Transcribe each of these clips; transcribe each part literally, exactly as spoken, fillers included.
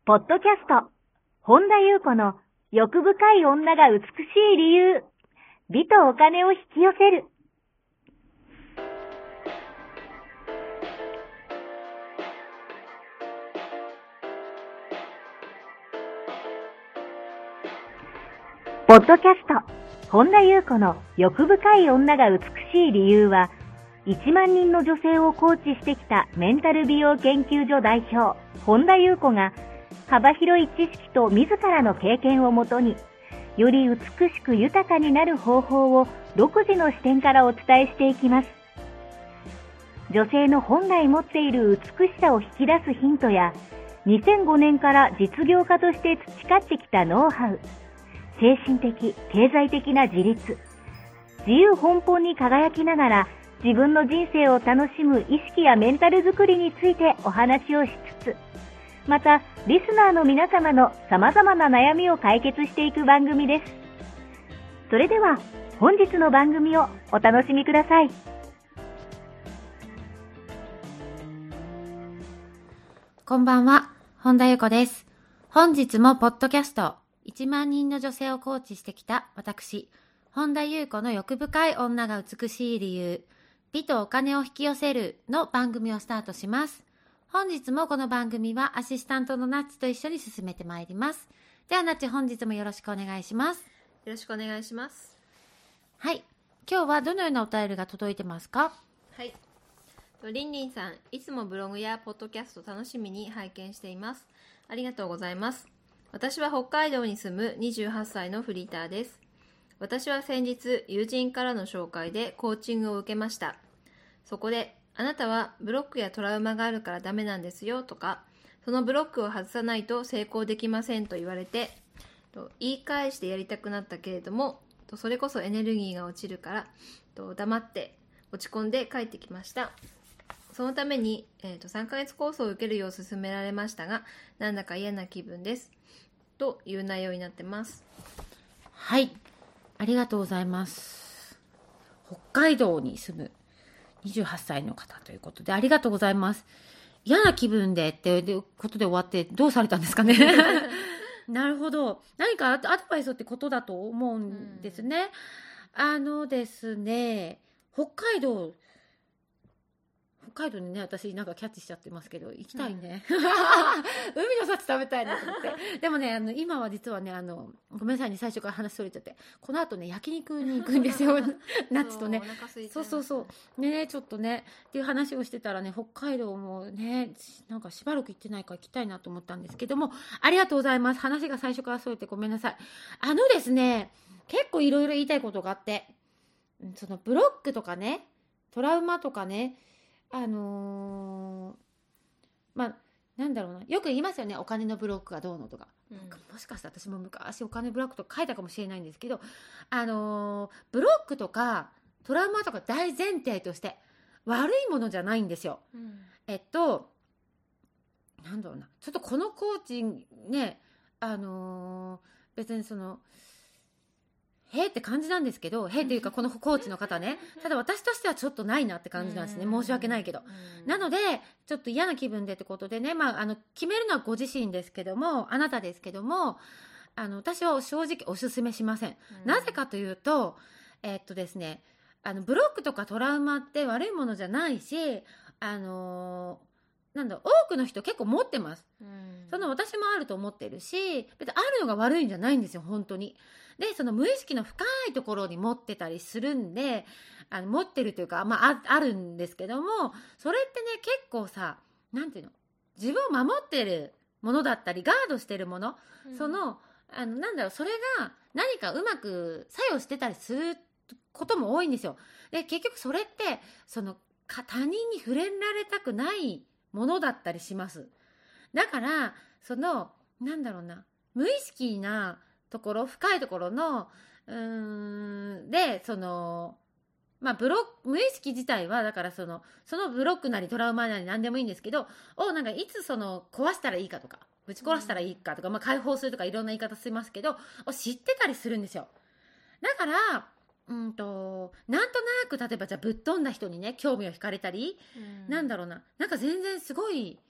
ポッドキャスト、本田裕子の欲深い女が美しい理由、美とお金を引き寄せる。ポッドキャスト、本田裕子の欲深い女が美しい理由は、いちまんにんの女性をコーチしてきたメンタル美容研究所代表、本田裕子が、幅広い知識と自らの経験をもとに、より美しく豊かになる方法を独自の視点からお伝えしていきます。女性の本来持っている美しさを引き出すヒントや、にせんごねんから実業家として培ってきたノウハウ、精神的、経済的な自立、自由奔放に輝きながら自分の人生を楽しむ意識やメンタルづくりについてお話をしつつ、またリスナーの皆様の様々な悩みを解決していく番組です。それでは本日の番組をお楽しみください。 こんばんは、本田裕子です。本日もポッドキャストいちまんにんの女性をコーチしてきた私、本田裕子の欲深い女が美しい理由、美とお金を引き寄せるの番組をスタートします。本日もこの番組はアシスタントのナッチと一緒に進めてまいります。ではナッチ、本日もよろしくお願いします。 よろしくお願いします。 はい、今日はどのようなお便りが届いてますか？ はい、りんりんさん、いつもブログやポッドキャスト楽しみに拝見しています。ありがとうございます。私は北海道に住むにじゅうはっさいのフリーターです。私は先日友人からの紹介でコーチングを受けました。そこで、あなたはブロックやトラウマがあるからダメなんですよとか、そのブロックを外さないと成功できませんと言われて、言い返してやりたくなったけれども、それこそエネルギーが落ちるから黙って落ち込んで帰ってきました。そのために、えー、とさんかげつコースを受けるよう勧められましたが、なんだか嫌な気分ですという内容になってます。 はい、ありがとうございます。北海道に住むにじゅうはっさいの方ということで、ありがとうございます。嫌な気分でっていうことで終わってどうされたんですかね。なるほど、何かアドバイスってことだと思うんですね。あのですね、北海道北海道にね、私なんかキャッチしちゃってますけど、行きたいね、うん、海の幸食べたいなと思ってでもね、あの今は実はね、あのごめんなさいね、最初から話それちゃって、この後ね焼肉に行くんですよ。ナッチとね、そうそうそうね、ちょっとねっていう話をしてたらね、北海道もね、なんかしばらく行ってないから行きたいなと思ったんですけども、ありがとうございます。話が最初からそれてごめんなさい。あのですね、結構いろいろ言いたいことがあって、そのブロックとかね、トラウマとかね、あのー、まあなんだろうな、よく言いますよね、お金のブロックがどうのとか、うん、もしかしたら私も昔お金ブロックとか書いたかもしれないんですけど、あのー、ブロックとかトラウマとか大前提として悪いものじゃないんですよ、うん、えっとなんだろうな、ちょっとこのコーチね、あのー、別にそのへーって感じなんですけど、へーっていうかこのコーチの方ね、ただ私としてはちょっとないなって感じなんですね。申し訳ないけど。なので、ちょっと嫌な気分でってことでね、まあ、あの、決めるのはご自身ですけども、あなたですけども、あの、私は正直お勧めしません。なぜかというと、えー、っとですね、あの、ブロックとかトラウマって悪いものじゃないし、あのー、なんだ、多くの人結構持ってます、うん、その私もあると思ってるし、別にあるのが悪いんじゃないんですよ、本当に。で、その無意識の深いところに持ってたりするんで、あの持ってるというか、まあ、あ、あるんですけども、それってね、結構さ、なんていうの、自分を守ってるものだったり、ガードしてるもの、うん、その、あの、なんだろう、それが何かうまく作用してたりすることも多いんですよ。で、結局それって、その、他人に触れられたくないものだったりします。だからそのなんだろうな、無意識なところ、深いところのうーんで、そのまあブロック、無意識自体はだからそのそのブロックなりトラウマなり何でもいいんですけど、をなんかいつその壊したらいいかとか、ぶち壊したらいいかとか、まあ解放するとかいろんな言い方しますけど、を知ってたりするんですよ。だからうんとなんとなく、例えばじゃあぶっ飛んだ人にね興味を惹かれたり、うん、なんだろうな、なんか全然すごい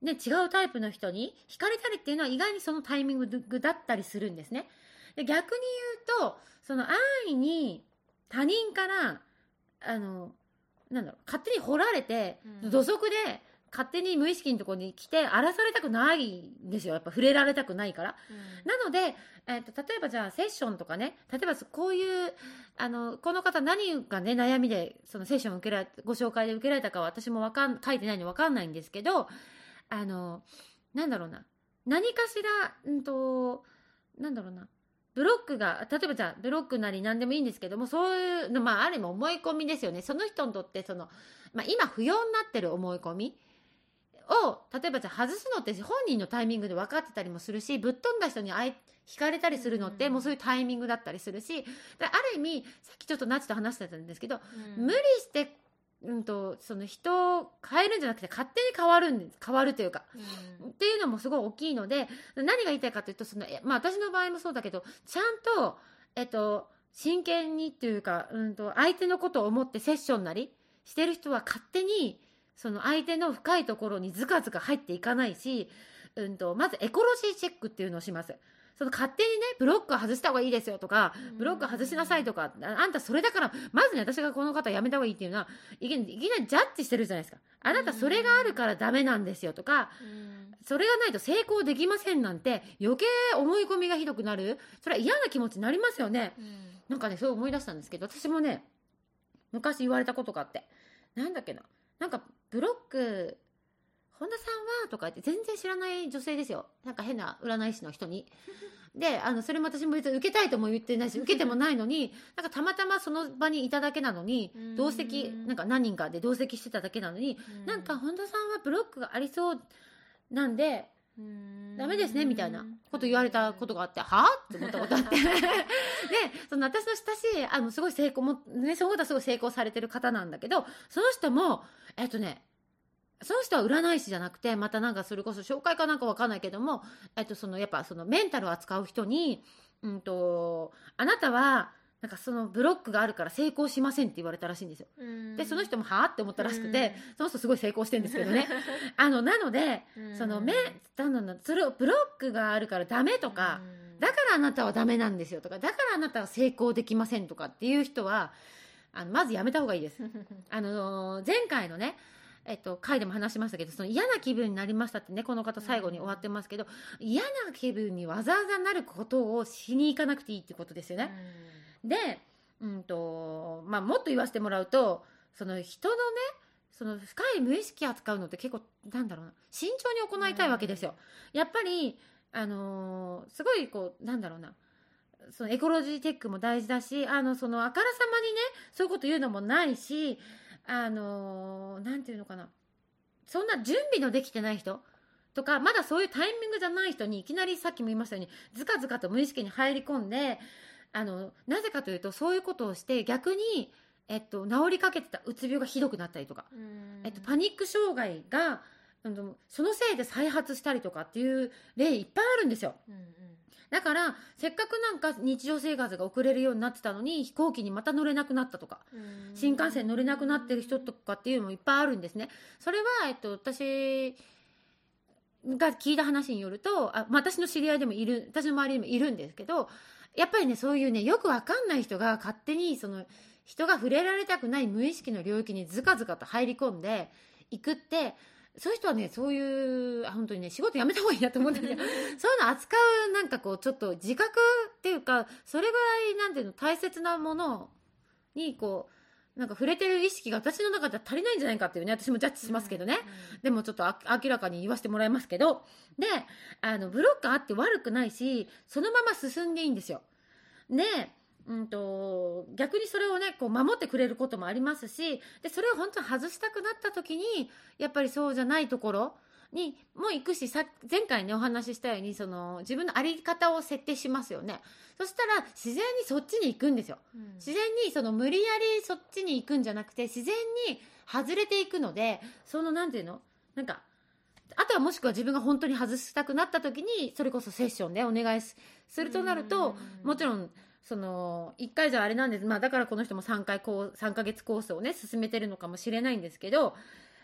ね、違うタイプの人に惹かれたりっていうのは意外にそのタイミングだったりするんですね。で、逆に言うと、その安易に他人からあのなんだろう勝手に掘られて、うん、土足で勝手に無意識のところに来て荒らされたくないんですよ。やっぱ触れられたくないから、うん、なので、えー、と例えばじゃあセッションとかね、例えばこういうあのこの方何がね悩みでそのセッションを受けられご紹介で受けられたかは私もわかん書いてないので分かんないんですけど、あのなんだろうな何かしら、うんとなんだろうなブロックが、例えばじゃあブロックなり何でもいいんですけども、そういうの、まあ、ある意味思い込みですよね。その人にとってその、まあ、今不要になってる思い込みを例えばじゃあ外すのって本人のタイミングで分かってたりもするし、ぶっ飛んだ人に惹かれたりするのってもうそういうタイミングだったりするし、である意味さっきちょっとナチと話してたんですけど、うん、無理してうんとその人を変えるんじゃなくて勝手に変わるんです変わるというか、うん、っていうのもすごい大きいので、何が言いたいかというとその、まあ、私の場合もそうだけどちゃんと、えっと、真剣にっていうか、うんと相手のことを思ってセッションなりしてる人は勝手にその相手の深いところにズカズカ入っていかないし、うんとまずエコロジーチェックっていうのをします。その勝手にねブロックを外した方がいいですよとか、ブロックを外しなさいとか、あんたそれだからまずね私がこの方やめた方がいいっていうのはいきなりジャッジしてるじゃないですか。あなたそれがあるからダメなんですよとか、それがないと成功できませんなんて余計思い込みがひどくなる。それは嫌な気持ちになりますよね。なんかねそう思い出したんですけど、私もね昔言われたことがあって、なんだっけな、なんかブロック本田さんはとか言って全然知らない女性ですよ。なんか変な占い師の人に。で、あのそれも私も別に受けたいとも言ってないし、受けてもないのに、なんかたまたまその場にいただけなのに、同席、なんか何人かで同席してただけなのに、なんか本田さんはブロックがありそうなんで、ダメですねみたいなこと言われたことがあって、はぁって思ったことあって。で、その私の親しい、あのすごい成功も、ね、そのことはすごい成功されてる方なんだけど、その人も、えっとね、その人は占い師じゃなくて、またなんかそれこそ紹介かなんかわかんないけども、えっとそのやっぱそのメンタルを扱う人に、うんとあなたはなんかそのブロックがあるから成功しませんって言われたらしいんですよ。でその人もはぁって思ったらしくて、その人すごい成功してるんですけどね。あのなのでそのメなんだそれをブロックがあるからダメとか、だからあなたはダメなんですよとか、だからあなたは成功できませんとかっていう人はあのまずやめた方がいいです。あの前回のね。えっと、回でも話しましたけど、その嫌な気分になりましたってね、この方最後に終わってますけど、うん、嫌な気分にわざわざなることをしに行かなくていいってことですよね。うん、で、うんとまあ、もっと言わせてもらうと、その人のねその深い無意識扱うのって結構なんだろうな、慎重に行いたいわけですよ。うん、やっぱり、あのー、すごいこうなんだろうな、そのエコロジーテックも大事だし、あのそのあからさまにねそういうこと言うのもないし、あのー、なんていうのかな、そんな準備のできてない人とか、まだそういうタイミングじゃない人にいきなりさっきも言いましたようにズカズカと無意識に入り込んで、あのなぜかというとそういうことをして逆に、えっと、治りかけてたうつ病がひどくなったりとか、えっと、パニック障害がそのせいで再発したりとかっていう例いっぱいあるんですよ。うんうん、だからせっかくなんか日常生活が送れるようになってたのに飛行機にまた乗れなくなったとか、新幹線乗れなくなってる人とかっていうのもいっぱいあるんですね。それは、えっと、私が聞いた話によると、あ、まあ、私の知り合いでもいる、私の周りにもいるんですけど、やっぱりねそういうねよくわかんない人が勝手にその人が触れられたくない無意識の領域にズカズカと入り込んでいくって、そういう人はねそういう本当にね仕事辞めた方がいいなと思うんだけどそういうの扱うなんかこうちょっと自覚っていうか、それぐらいなんていうの大切なものにこうなんか触れてる意識が私の中では足りないんじゃないかっていうね、私もジャッジしますけどね、うんうん、でもちょっと明らかに言わせてもらいますけど、であのブロックあって悪くないしそのまま進んでいいんですよ。でうんと逆にそれをねこう守ってくれることもありますし、でそれを本当に外したくなった時にやっぱりそうじゃないところにも行くし、さ前回ねお話ししたようにその自分の在り方を設定しますよね。そしたら自然にそっちに行くんですよ、うん、自然にその無理やりそっちに行くんじゃなくて自然に外れていくので、そのなんていうのなんかあとはもしくは自分が本当に外したくなった時にそれこそセッションでお願いするとなると、もちろんそのいっかいじゃあれなんです、まあ、だからこの人もさんかいこうさんかげつコースをね進めてるのかもしれないんですけど、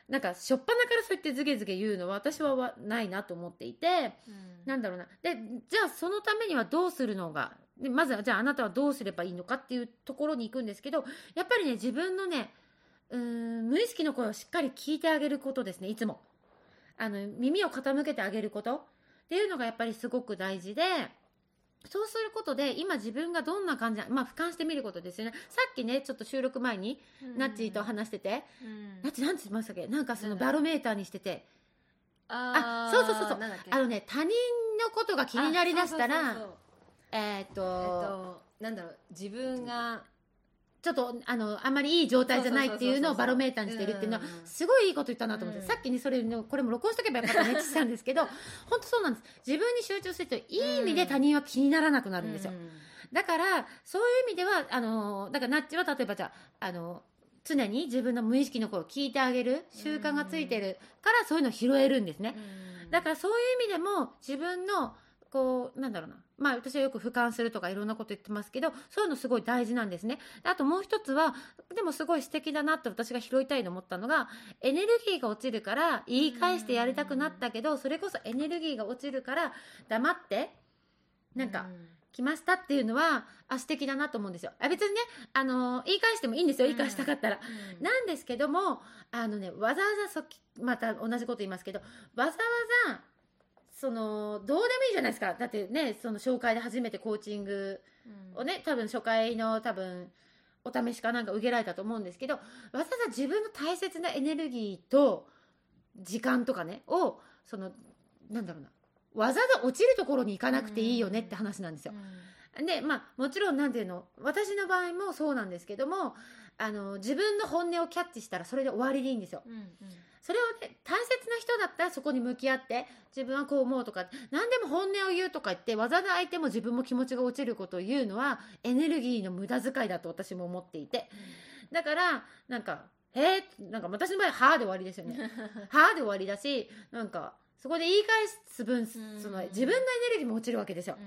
なんかしょっぱなからそうやってズゲズゲ言うのは私はないなと思っていて、 うん、 なんだろうな。で、じゃあそのためにはどうするのが、でまずはじゃああなたはどうすればいいのかっていうところに行くんですけど、やっぱりね、自分のね、うーん、無意識の声をしっかり聞いてあげることですね、いつも。あの、耳を傾けてあげることっていうのがやっぱりすごく大事で、そうすることで、今自分がどんな感じな、まあ俯瞰してみることですよね。さっきね、ちょっと収録前に、ナッチーと話してて、 うん、 ナッチーなんて言いましたっけ、なんかそのバロメーターにしてて、 ああ、そうそうそうそう。 なんだっけ、 あのね、他人のことが気になりだしたら、 そうそうそうそう、 えっと、 えっと、なんだろう、自分が、 ちょっとあのあまりいい状態じゃないっていうのをバロメーターにしてるっていうのはすごいいいこと言ったなと思って、うん、さっきにそれのこれも録音しとけばよかったねって言ったんですけど本当そうなんです。自分に集中するといい意味で他人は気にならなくなるんですよ、うん、だからそういう意味ではあのだからナッチは例えばじゃあ、あの常に自分の無意識の声を聞いてあげる習慣がついてるからそういうのを拾えるんですね、うん、だからそういう意味でも自分のこうなんだろうな、まあ私はよく俯瞰するとかいろんなこと言ってますけど、そういうのすごい大事なんですね。あともう一つは、でもすごい素敵だなって私が拾いたいと思ったのが、エネルギーが落ちるから言い返してやりたくなったけど、それこそエネルギーが落ちるから黙ってなんか来ましたっていうのはあ素敵だなと思うんですよ。あ別にね、あの言い返してもいいんですよ、言い返したかったら、うん、なんですけどもあのね、わざわざそまた同じこと言いますけど、わざわざそのどうでもいいじゃないですか。だってね、その紹介で初めてコーチングをね、多分初回の多分お試しかなんか受けられたと思うんですけど、わざわざ自分の大切なエネルギーと時間とかねをそのなんだろうな、わざわざ落ちるところに行かなくていいよねって話なんですよ。でまあもちろんなんていうの、私の場合もそうなんですけども、あの自分の本音をキャッチしたらそれで終わりでいいんですよ、うんうん、それをね、大切な人だったらそこに向き合って自分はこう思うとか何でも本音を言うとか言ってわざわざ相手も自分も気持ちが落ちることを言うのはエネルギーの無駄遣いだと私も思っていて、うん、だからなんかへえなんか私の場合はーで終わりですよねはーで終わりだし、なんかそこで言い返す分、その自分のエネルギーも落ちるわけですよ、うん、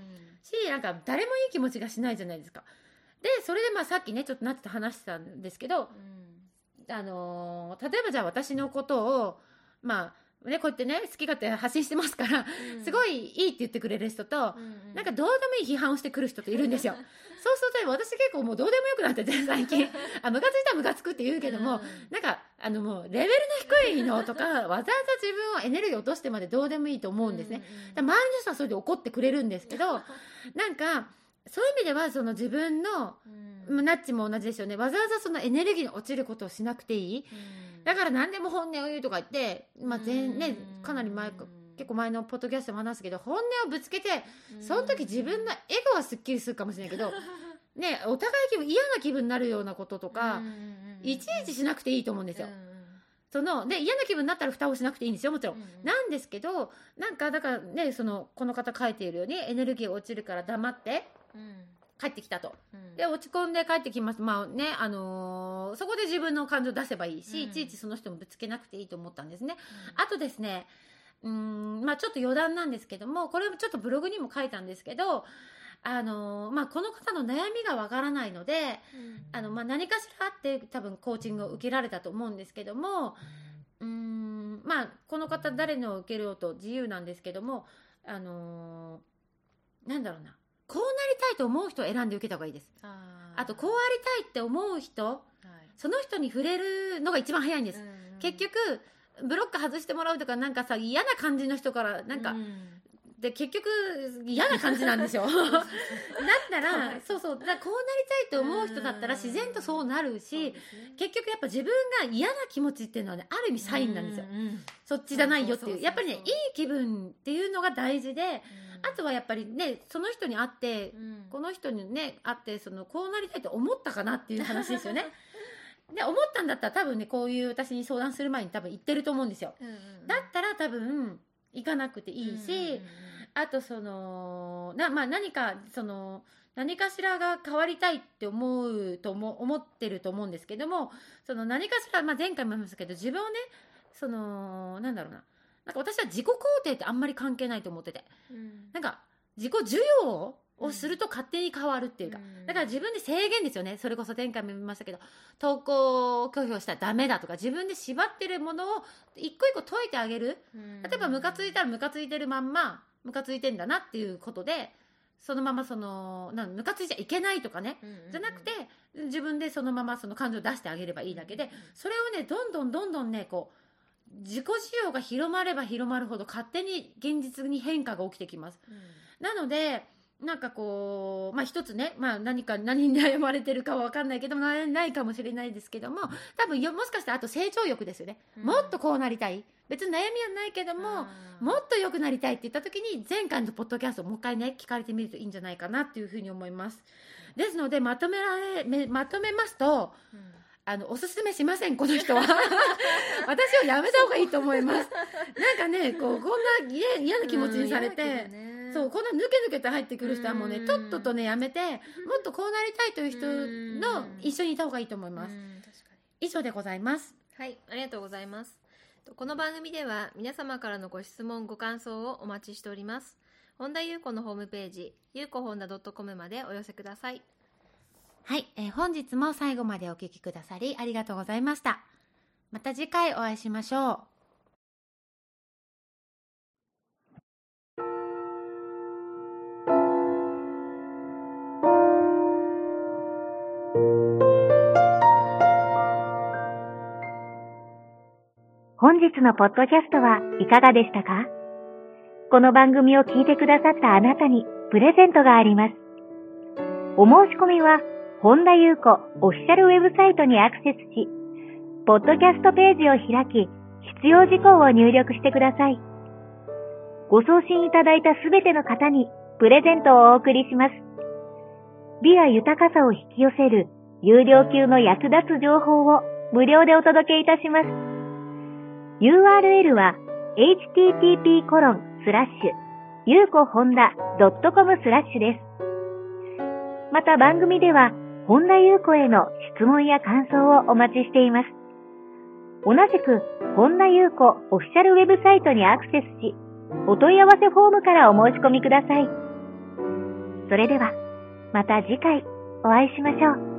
しなんか誰もいい気持ちがしないじゃないですか。でそれでまあさっきねちょっとなって話してたんですけど、うん、あのー、例えばじゃあ私のことをまあねこうやってね好き勝手発信してますから、うん、すごいいいって言ってくれる人と、うんうん、なんかどうでもいい批判をしてくる人といるんですよそうすると私結構もうどうでもよくなってて最近あムカついたムカつくって言うけども、うん、なんかあのもうレベルの低いのとかわざわざ自分をエネルギー落としてまでどうでもいいと思うんですね、うんうん、周りの人はそれで怒ってくれるんですけどなんかそういう意味ではその自分の、うん、ナッチも同じですよね。わざわざそのエネルギーの落ちることをしなくていい、うん、だから何でも本音を言うとか言って、まあ全ね、かなり前結構前のポッドキャストでも話すけど本音をぶつけてその時自分のエゴはすっきりするかもしれないけどね、お互い気分嫌な気分になるようなこととかいちいちしなくていいと思うんですよ。そので嫌な気分になったら蓋をしなくていいんですよ、もちろん、うんうん、なんですけどなんかだからね、そのこの方書いているようにエネルギー落ちるから黙って帰ってきたと、うん、で落ち込んで帰ってきます。まあね、あのー、そこで自分の感情を出せばいいし、うん、いちいちその人もぶつけなくていいと思ったんですね、うん、あとですね、うーんまあちょっと余談なんですけども、これもちょっとブログにも書いたんですけど、あのーまあ、この方の悩みがわからないので、うんあのまあ、何かしらあって多分コーチングを受けられたと思うんですけども、うーん、まあ、この方誰のを受けるようと自由なんですけども、あのー、なんだろうな、こうなりたいと思う人を選んで受けた方がいいです。 あ, あとこうありたいって思う人、はい、その人に触れるのが一番早いんです、うん、結局ブロック外してもらうとかなんかさ嫌な感じの人からなんか、うんで結局嫌な感じなんですよだったらそうそうだからこうなりたいと思う人だったら自然とそうなるし、ね、結局やっぱ自分が嫌な気持ちっていうのはね、ある意味サインなんですよ、うんうん、そっちじゃないよっていうやっぱりねいい気分っていうのが大事で、うん、あとはやっぱりねその人に会って、うん、この人にね会ってそのこうなりたいと思ったかなっていう話ですよねで思ったんだったら多分ねこういう私に相談する前に多分言ってると思うんですよ、うんうんうん、だったら多分行かなくていいし、うんうんうん、あとそのな、まあ、何かその何かしらが変わりたいって思うとも思ってると思うんですけども、その何かしら、まあ、前回も言いましたけど自分をねそのなんだろうな、なんか私は自己肯定ってあんまり関係ないと思ってて、うん、なんか自己需要ををすると勝手に変わるっていうか、 うん、 だから自分で制限ですよね。それこそ前回も言いましたけど、投稿拒否をしたらダメだとか、自分で縛ってるものを一個一個解いてあげる。うん、例えばムカついたらムカついてるまんまムカついてんだなっていうことで、そのままそのなんムカついちゃいけないとかね、うんうんうん、じゃなくて自分でそのままその感情を出してあげればいいだけで、それをねどんどんどんどんねこう自己使用が広まれば広まるほど勝手に現実に変化が起きてきます。うん、なのでなんかこう、まあ一つね、まあ何か、何に悩まれてるかはわかんないけども、ないかもしれないですけども、多分よ、もしかしたらあと成長欲ですよね。うん、もっとこうなりたい。別に悩みはないけども、もっと良くなりたいって言った時に、前回のポッドキャストをもう一回ね、聞かれてみるといいんじゃないかなっていうふうに思います。ですので、まとめられ、まとめますと、うん、あの、おすすめしません、この人は。私はやめた方がいいと思います。なんかね、こう、こんな嫌な気持ちにされて、うん、そう、こんな抜け抜けて入ってくる人はもうね、とっととね、やめて、もっとこうなりたいという人の一緒にいた方がいいと思います。以上でございます。 はい、ありがとうございます。この番組では皆様からのご質問、ご感想をお待ちしております。本田裕子のホームページ、ゆうこほんだ .com までお寄せください。 はい、えー、本日も最後までお聞きくださりありがとうございました。また次回お会いしましょう。 本日のポッドキャストはいかがでしたか？この番組を聞いてくださったあなたにプレゼントがあります。お申し込みは本田裕子オフィシャルウェブサイトにアクセスし、ポッドキャストページを開き、必要事項を入力してください。ご送信いただいたすべての方にプレゼントをお送りします。美や豊かさを引き寄せる有料級の役立つ情報を無料でお届けいたします。ユーアールエル は エイチティーティーピーコロンスラッシュゆうこほんだ ドットコム スラッシュです。また番組では本田裕子への質問や感想をお待ちしています。同じく本田裕子オフィシャルウェブサイトにアクセスし、お問い合わせフォームからお申し込みください。それではまた次回お会いしましょう。